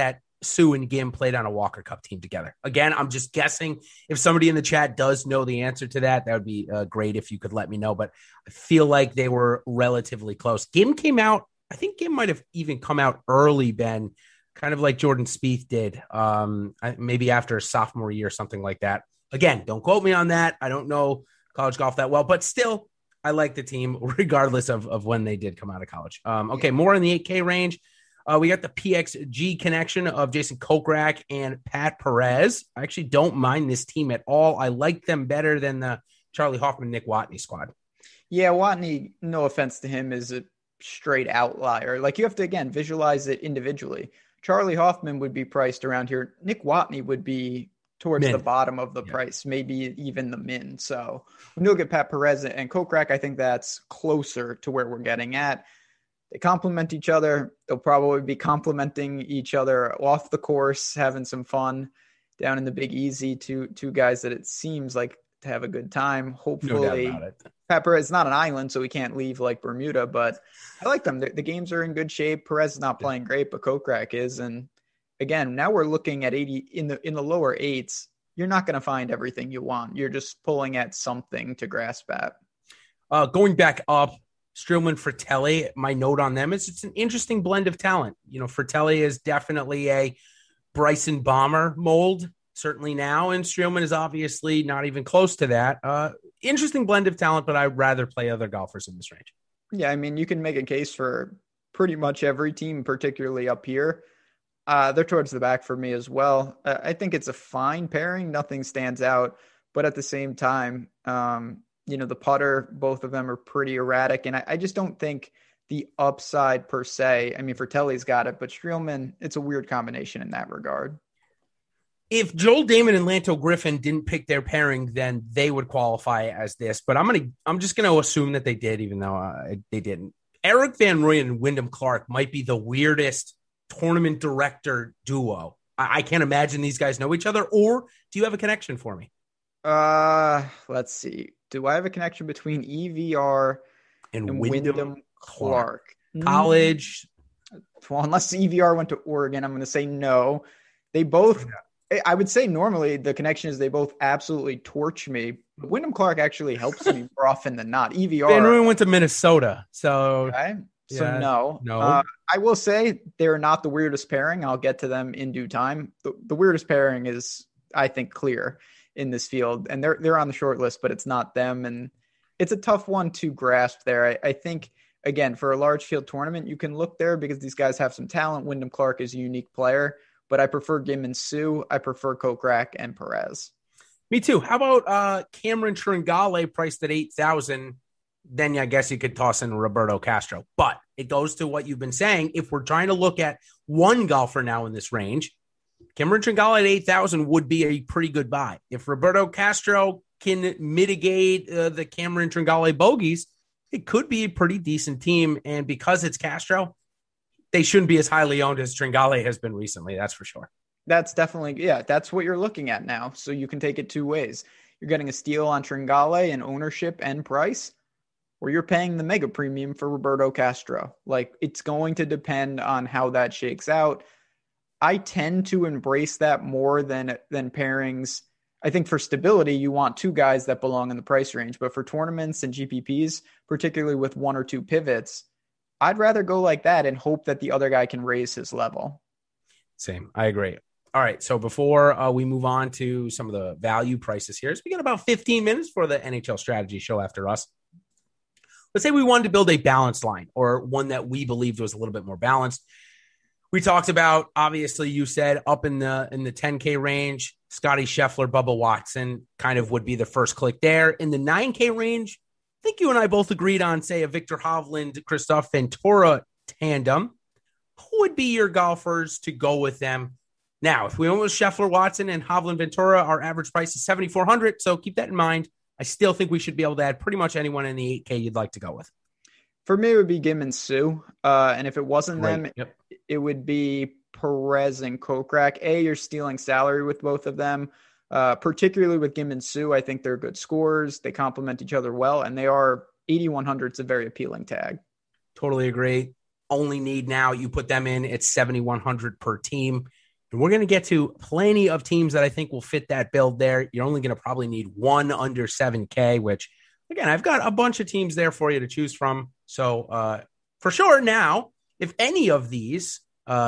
Sue and Gim played on a Walker Cup team together? Again, I'm just guessing. If somebody in the chat does know the answer to that, that would be great if you could let me know. But I feel like they were relatively close. Gim came out, I think Gim might have even come out early, Ben, kind of like Jordan Spieth did, maybe after sophomore year, something like that. Again, don't quote me on that. I don't know college golf that well, but still, I like the team regardless of when they did come out of college. Okay, more in the 8K range. We got the PXG connection of Jason Kokrak and Pat Perez. I actually don't mind this team at all. I like them better than the Charlie Hoffman, Nick Watney squad. Yeah, Watney, no offense to him, is a straight outlier. Like, you have to, again, visualize it individually. Charlie Hoffman would be priced around here. Nick Watney would be towards the bottom of the price, maybe even the min. So when you look at Pat Perez and Kokrak, I think that's closer to where we're getting at. They complement each other. They'll probably be complimenting each other off the course, having some fun down in the Big Easy. Two guys that it seems like to have a good time. Hopefully, no doubt about it. Pat Perez is not an island, so he can't leave like Bermuda, but I like them. The games are in good shape. Perez is not playing great, but Kokrak is. And again, now we're looking at 80 in the lower eights. You're not going to find everything you want. You're just pulling at something to grasp at. Going back up, Streelman, Fratelli, my note on them is it's an interesting blend of talent. You know, Fratelli is definitely a Bryson Bomber mold, certainly now, and Streelman is obviously not even close to that. Interesting blend of talent, but I'd rather play other golfers in this range. Yeah, I mean, you can make a case for pretty much every team, particularly up here. They're towards the back for me as well. I think it's a fine pairing. Nothing stands out, but at the same time, the putter, both of them are pretty erratic. And I just don't think the upside per se, I mean, Fratelli's got it, but Streelman, it's a weird combination in that regard. If Joel Damon and Lanto Griffin didn't pick their pairing, then they would qualify as this. But I'm just going to assume that they did, even though they didn't. Eric Van Rooyen and Wyndham Clark might be the weirdest tournament director duo. I can't imagine these guys know each other. Or do you have a connection for me? Let's see. Do I have a connection between EVR and Wyndham Clark? College. Well, unless EVR went to Oregon, I'm going to say no. They both, I would say normally the connection is they both absolutely torch me. But Wyndham Clark actually helps me more often than not. EVR. Van Rooyen went to Minnesota. So, okay. So yeah, no. I will say they're not the weirdest pairing. I'll get to them in due time. The weirdest pairing is, I think, clear in this field, and they're on the short list, but it's not them. And it's a tough one to grasp there. I think, again, for a large field tournament, you can look there because these guys have some talent. Wyndham Clark is a unique player, but I prefer Gim and Sue. I prefer Kokrak and Perez. Me too. How about Cameron Tringale priced at $8,000? Then I guess you could toss in Roberto Castro. But it goes to what you've been saying. If we're trying to look at one golfer now in this range, Cameron Tringale at 8,000 would be a pretty good buy. If Roberto Castro can mitigate the Cameron Tringale bogeys, it could be a pretty decent team. And because it's Castro, they shouldn't be as highly owned as Tringale has been recently. That's for sure. That's definitely, that's what you're looking at now. So you can take it two ways. You're getting a steal on Tringale in ownership and price, or you're paying the mega premium for Roberto Castro. Like, it's going to depend on how that shakes out. I tend to embrace that more than pairings. I think for stability, you want two guys that belong in the price range. But for tournaments and GPPs, particularly with one or two pivots, I'd rather go like that and hope that the other guy can raise his level. Same. I agree. All right. So before we move on to some of the value prices here, so we got about 15 minutes for the NHL strategy show after us. Let's say we wanted to build a balanced line, or one that we believed was a little bit more balanced. We talked about, obviously, you said up in the 10K range, Scotty Scheffler, Bubba Watson kind of would be the first click there. In the 9K range, I think you and I both agreed on, say, a Victor Hovland, Christoph Ventura tandem. Who would be your golfers to go with them? Now, if we went with Scheffler, Watson, and Hovland, Ventura, our average price is $7,400. So keep that in mind. I still think we should be able to add pretty much anyone in the 8K you'd like to go with. For me, it would be Gim and Sue. And if it wasn't them, it would be Perez and Kokrak. You're stealing salary with both of them, particularly with Gim and Sue. I think they're good scorers. They complement each other well, and they are 8,100. It's a very appealing tag. Totally agree. Only need now, you put them in, it's 7,100 per team. And we're going to get to plenty of teams that I think will fit that build there. You're only going to probably need one under 7K, which, again, I've got a bunch of teams there for you to choose from. So for sure now, if any of these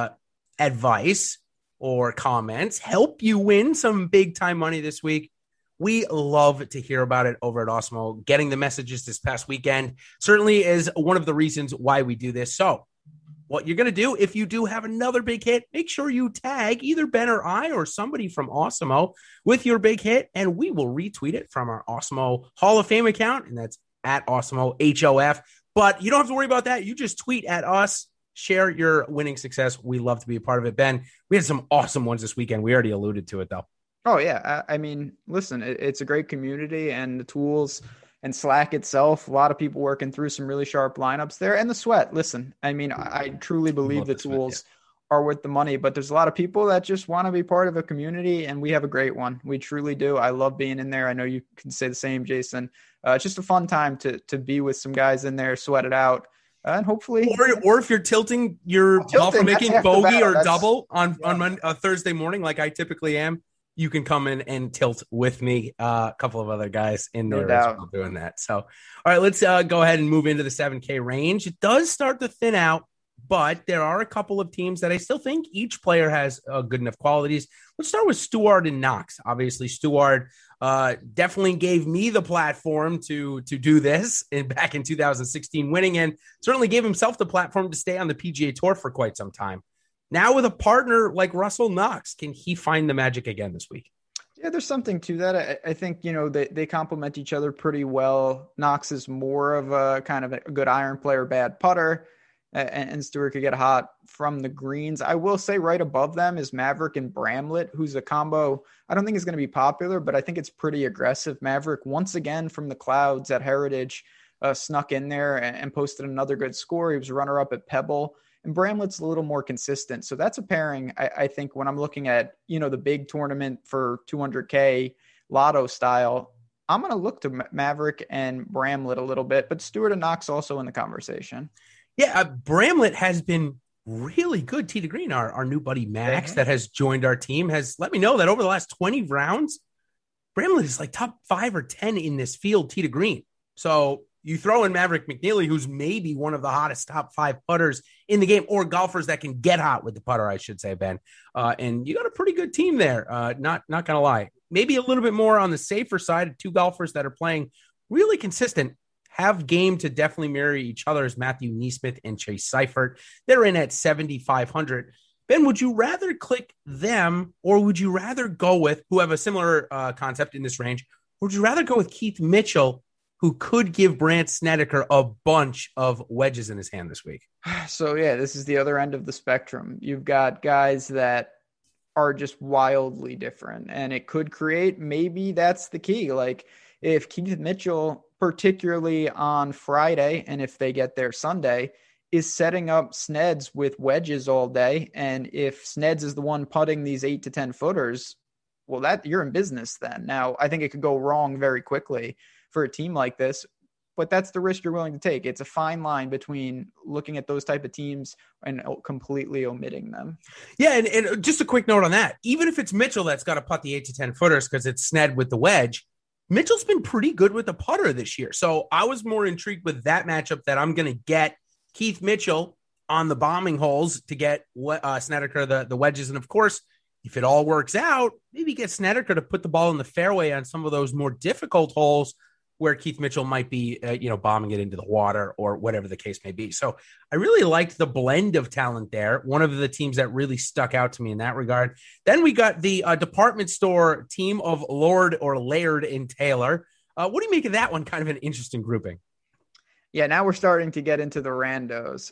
advice or comments help you win some big time money this week, we love to hear about it over at Awesemo. Getting the messages this past weekend certainly is one of the reasons why we do this. So what you're going to do, if you do have another big hit, make sure you tag either Ben or I or somebody from Awesemo with your big hit, and we will retweet it from our Awesemo Hall of Fame account, and that's at Awesemo HOF. But you don't have to worry about that. You just tweet at us, share your winning success. We love to be a part of it. Ben, we had some awesome ones this weekend. We already alluded to it, though. Oh, yeah. I mean, listen, it's a great community, and the tools and Slack itself, a lot of people working through some really sharp lineups there. And the sweat, listen, I mean, I truly believe the tools are worth the money, but there's a lot of people that just want to be part of a community, and we have a great one. We truly do. I love being in there. I know you can say the same, Jason. It's just a fun time to be with some guys in there, sweat it out. And hopefully, or if you're tilting your golfer making bogey or double on Thursday morning, like I typically am, you can come in and tilt with me. A couple of other guys in there as well doing that. So, all right, let's go ahead and move into the 7K range. It does start to thin out, but there are a couple of teams that I still think each player has good enough qualities. Let's start with Stewart and Knox. Obviously, Stewart definitely gave me the platform to do this back in 2016, winning, and certainly gave himself the platform to stay on the PGA Tour for quite some time. Now with a partner like Russell Knox, can he find the magic again this week? Yeah, there's something to that. I think, they complement each other pretty well. Knox is more of a kind of a good iron player, bad putter, and Stewart could get hot from the greens. I will say right above them is Maverick and Bramlett, who's a combo I don't think is going to be popular, but I think it's pretty aggressive. Maverick, once again from the clouds at Heritage, snuck in there and posted another good score. He was runner-up at Pebble. And Bramlett's a little more consistent. So that's a pairing, I think, when I'm looking at, the big tournament for 200K lotto style, I'm going to look to Maverick and Bramlett a little bit, but Stewart and Knox also in the conversation. Yeah, Bramlett has been really good. Tee to Green, our new buddy Max that has joined our team, has let me know that over the last 20 rounds, Bramlett is like top 5 or 10 in this field, Tee to Green. So you throw in Maverick McNeely, who's maybe one of the hottest top 5 putters in the game, or golfers that can get hot with the putter, I should say, Ben. And you got a pretty good team there. Not going to lie. Maybe a little bit more on the safer side. 2 golfers that are playing really consistent, have game to definitely marry each other as Matthew Neesmith and Chase Seifert. They're in at 7,500. Ben, would you rather click them, or would you rather go with, who have a similar concept in this range, or would you rather go with Keith Mitchell, who could give Brandt Snedeker a bunch of wedges in his hand this week? So, yeah, this is the other end of the spectrum. You've got guys that are just wildly different, and it could create, maybe that's the key. Like if Keith Mitchell, particularly on Friday, and if they get there Sunday, is setting up Sneds with wedges all day, and if Sneds is the one putting these 8 to 10 footers, well, that you're in business then. Now, I think it could go wrong very quickly for a team like this, but that's the risk you're willing to take. It's a fine line between looking at those type of teams and completely omitting them. Yeah, and just a quick note on that. Even if it's Mitchell that's got to putt the 8 to 10 footers because it's Sned with the wedge, Mitchell's been pretty good with the putter this year. So I was more intrigued with that matchup, that I'm going to get Keith Mitchell on the bombing holes to get Snedeker the wedges. And of course, if it all works out, maybe get Snedeker to put the ball in the fairway on some of those more difficult holes where Keith Mitchell might be, bombing it into the water or whatever the case may be. So I really liked the blend of talent there. One of the teams that really stuck out to me in that regard. Then we got the department store team of Lord or Laird and Taylor. What do you make of that one? Kind of an interesting grouping. Yeah, now we're starting to get into the randos.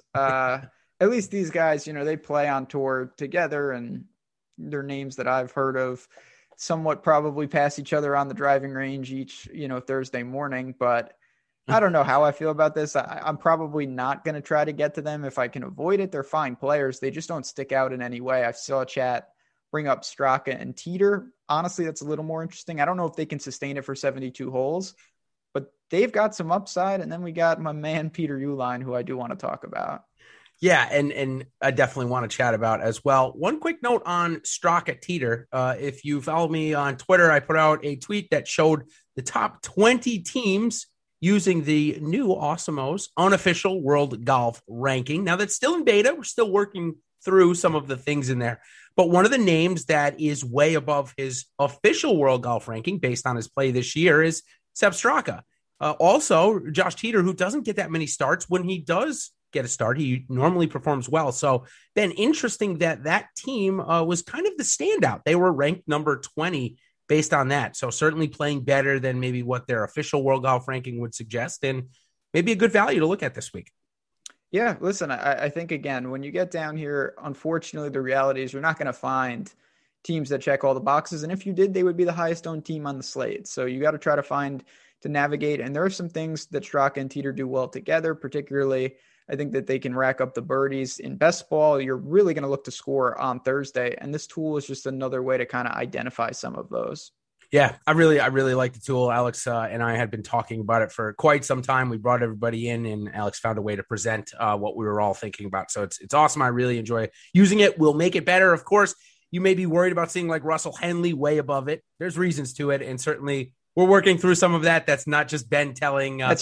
At least these guys, they play on tour together, and they're names that I've heard of. Somewhat probably pass each other on the driving range each, Thursday morning, but I don't know how I feel about this. I'm probably not going to try to get to them if I can avoid it. They're fine players. They just don't stick out in any way. I saw a chat bring up Straka and Teeter. Honestly, that's a little more interesting. I don't know if they can sustain it for 72 holes, but they've got some upside. And then we got my man, Peter Uihlein, who I do want to talk about. Yeah, and I definitely want to chat about as well. One quick note on Strock at Teeter. If you follow me on Twitter, I put out a tweet that showed the top 20 teams using the new Awesemo's unofficial world golf ranking. Now, that's still in beta. We're still working through some of the things in there. But one of the names that is way above his official world golf ranking based on his play this year is Sepp Straka. Also, Josh Teeter, who doesn't get that many starts, when he does get a start, he normally performs well. So then interesting that team was kind of the standout. They were ranked number 20 based on that. So certainly playing better than maybe what their official world golf ranking would suggest, and maybe a good value to look at this week. Yeah, listen, I think, again, when you get down here, unfortunately, the reality is you're not going to find teams that check all the boxes. And if you did, they would be the highest owned team on the slate. So you got to try to navigate. And there are some things that Straka and Teeter do well together, particularly I think that they can rack up the birdies. In best ball, you're really going to look to score on Thursday. And this tool is just another way to kind of identify some of those. Yeah, I really like the tool. Alex and I had been talking about it for quite some time. We brought everybody in, and Alex found a way to present what we were all thinking about. So it's awesome. I really enjoy using it. We'll make it better. Of course, you may be worried about seeing like Russell Henley way above it. There's reasons to it, and certainly we're working through some of that. That's not just Ben telling. That's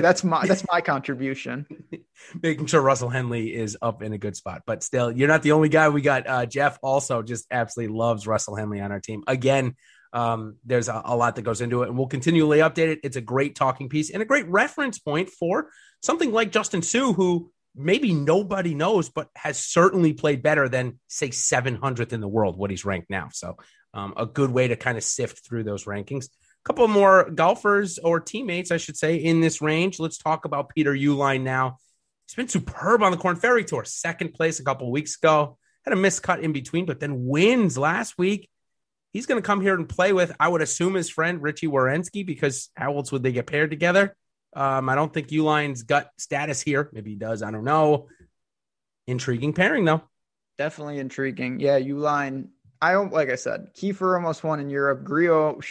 my contribution. Making sure Russell Henley is up in a good spot. But still, you're not the only guy. We got Jeff also just absolutely loves Russell Henley on our team. Again, there's a lot that goes into it, and we'll continually update it. It's a great talking piece and a great reference point for something like Justin Suh, who maybe nobody knows, but has certainly played better than, say, 700th in the world, what he's ranked now. So a good way to kind of sift through those rankings. A couple more golfers, or teammates, I should say, in this range. Let's talk about Peter Uihlein now. He's been superb on the Korn Ferry Tour. Second place a couple of weeks ago. Had a miscut in between, but then wins last week. He's going to come here and play with, I would assume, his friend Richie Werenski, because how else would they get paired together? I don't think Uihlein's got status here. Maybe he does. I don't know. Intriguing pairing, though. Definitely intriguing. Yeah, Uihlein. Like I said, Kiefer almost won in Europe. Grillo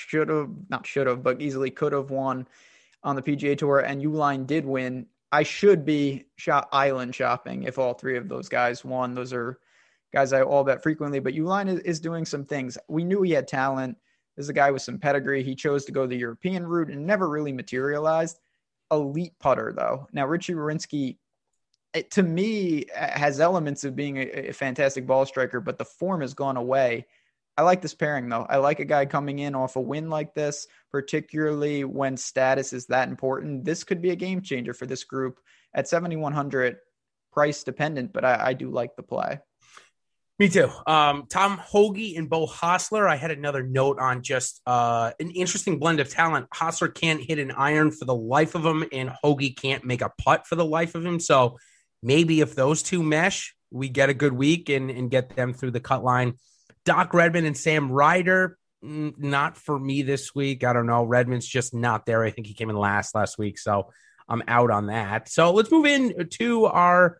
but easily could have won on the PGA Tour, and Uihlein did win. I should be island shopping if all three of those guys won. Those are guys I all bet frequently, but Uihlein is doing some things. We knew he had talent. This is a guy with some pedigree. He chose to go the European route and never really materialized. Elite putter, though. Now, Richie Werenski, to me, has elements of being a fantastic ball striker, but the form has gone away. I like this pairing, though. I like a guy coming in off a win like this, particularly when status is that important. This could be a game changer for this group at 7,100, price dependent, but I do like the play. Me too. Tom Hoge and Beau Hossler. I had another note on just an interesting blend of talent. Hossler can't hit an iron for the life of him, and Hoge can't make a putt for the life of him. So maybe if those two mesh, we get a good week and get them through the cut line. Doc Redman and Sam Ryder, not for me this week. I don't know. Redman's just not there. I think he came in last week, so I'm out on that. So let's move into our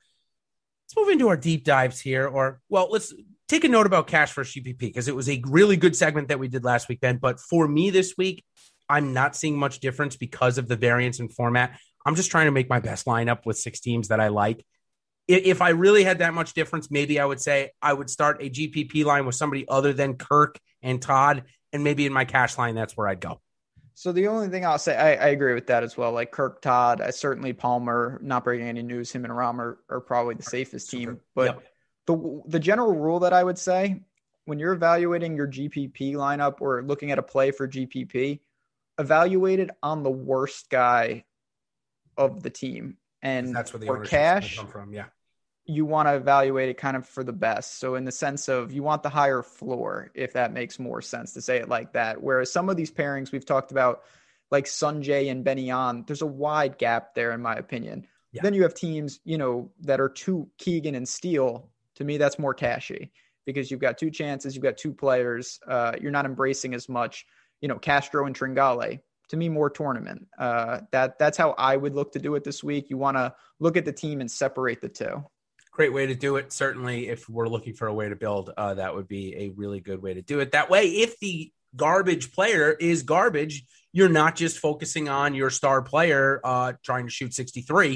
deep dives here. Let's take a note about Cash First GPP, because it was a really good segment that we did last week, Ben. But for me this week, I'm not seeing much difference because of the variance in format. I'm just trying to make my best lineup with 6 teams that I like. If I really had that much difference, maybe I would say I would start a GPP line with somebody other than Kirk and Todd, and maybe in my cash line, that's where I'd go. So the only thing I'll say, I agree with that as well. Like Kirk, Todd, certainly Palmer, not breaking any news, him and Rahm are probably the safest team. But the general rule that I would say, when you're evaluating your GPP lineup or looking at a play for GPP, evaluate it on the worst guy of the team. And that's where the for cash come from. Yeah. You want to evaluate it kind of for the best. So in the sense of you want the higher floor, if that makes more sense to say it like that. Whereas some of these pairings we've talked about, like Sungjae and Ben An, there's a wide gap there, in my opinion. Yeah. Then you have teams, that are too Keegan and Steele. To me, that's more cashy because you've got 2 chances, you've got 2 players. You're not embracing as much, Castro and Tringale. To me, more tournament. That's how I would look to do it this week. You want to look at the team and separate the two. Great way to do it. Certainly, if we're looking for a way to build, that would be a really good way to do it. That way, if the garbage player is garbage, you're not just focusing on your star player trying to shoot 63.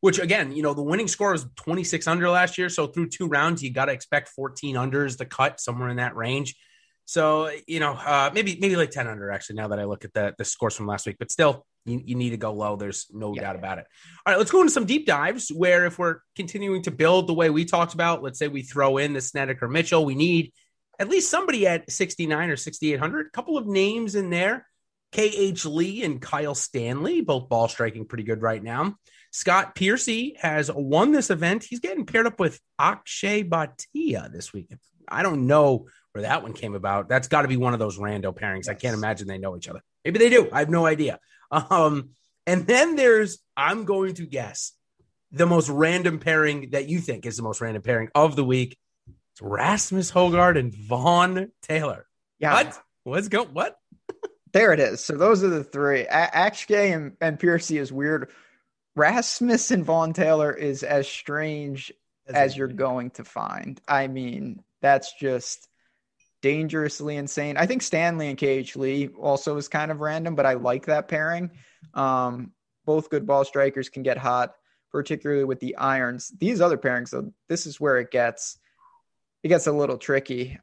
which again, the winning score was 26 under last year. So through 2 rounds, you got to expect 14 unders to cut somewhere in that range. So, maybe like 10 under actually, now that I look at the scores from last week, but still you need to go low. There's no doubt about it. All right, let's go into some deep dives where if we're continuing to build the way we talked about, let's say we throw in the Snedeker Mitchell, we need at least somebody at 69 or 6,800, a couple of names in there. KH Lee and Kyle Stanley, both ball striking pretty good right now. Scott Piercy has won this event. He's getting paired up with Akshay Bhatia this week. I don't know where that one came about. That's got to be one of those rando pairings. Yes. I can't imagine they know each other. Maybe they do. I have no idea. And then I'm going to guess the most random pairing that you think is the most random pairing of the week. It's Rasmus Højgaard and Vaughn Taylor. Yeah. What? Let's go. What? There it is. So those are the 3. Akshay and Piercy is weird. Rasmus and Vaughn Taylor is as strange as you're going to find. I mean, that's just dangerously insane. I think Stanley and KH Lee also is kind of random, but I like that pairing. Both good ball strikers can get hot, particularly with the irons. These other pairings, though, this is where it gets a little tricky.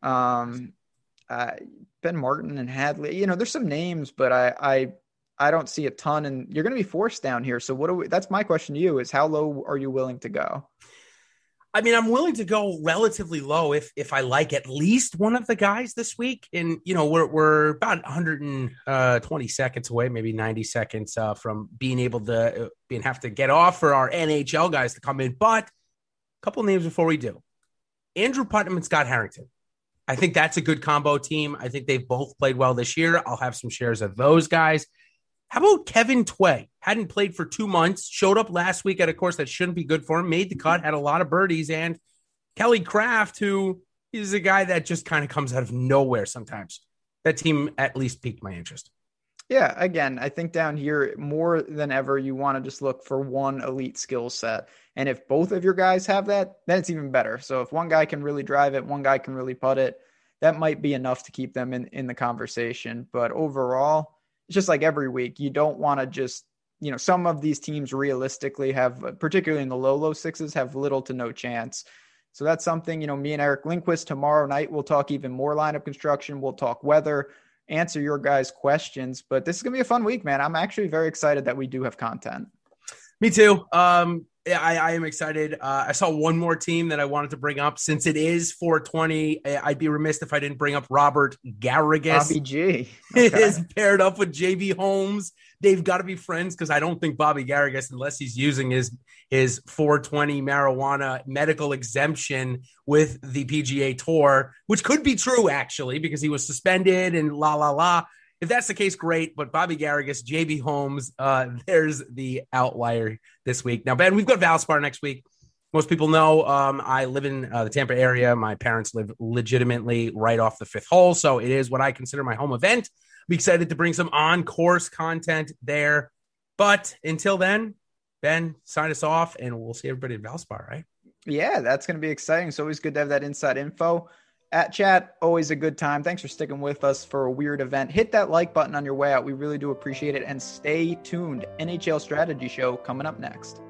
Ben Martin and Hadley, there's some names, but I don't see a ton, and you're going to be forced down here. So that's my question to you is how low are you willing to go? I mean, I'm willing to go relatively low if I like at least one of the guys this week. And, we're about 120 seconds away, maybe 90 seconds from being able to have to get off for our NHL guys to come in. But a couple names before we do. Andrew Putnam and Scott Harrington. I think that's a good combo team. I think they've both played well this year. I'll have some shares of those guys. How about Kevin Tway? Hadn't played for 2 months, showed up last week at a course that shouldn't be good for him, made the cut, had a lot of birdies, and Kelly Craft, who is a guy that just kind of comes out of nowhere sometimes. That team at least piqued my interest. Yeah, again, I think down here, more than ever, you want to just look for one elite skill set. And if both of your guys have that, then it's even better. So if one guy can really drive it, one guy can really putt it, that might be enough to keep them in the conversation. But overall, it's just like every week, you don't want to just, some of these teams realistically have, particularly in the low sixes, have little to no chance. So that's something, me and Eric Lindquist tomorrow night, we'll talk even more lineup construction. We'll talk weather, answer your guys' questions. But this is going to be a fun week, man. I'm actually very excited that we do have content. Me too. I am excited. I saw one more team that I wanted to bring up. Since it is 420, I'd be remiss if I didn't bring up Robert Garrigus. Bobby G. Okay. Is paired up with JB Holmes. They've got to be friends because I don't think Bobby Garrigus, unless he's using his 420 marijuana medical exemption with the PGA Tour, which could be true, actually, because he was suspended and la. If that's the case, great. But Bobby Garrigus, JB Holmes, there's the outlier this week. Now, Ben, we've got Valspar next week. Most people know I live in the Tampa area. My parents live legitimately right off the 5th hole. So it is what I consider my home event. I'm excited to bring some on-course content there. But until then, Ben, sign us off, and we'll see everybody at Valspar, right? Yeah, that's going to be exciting. It's always good to have that inside info. At chat, always a good time. Thanks for sticking with us for a weird event. Hit that like button on your way out. We really do appreciate it. And stay tuned. NHL Strategy Show coming up next.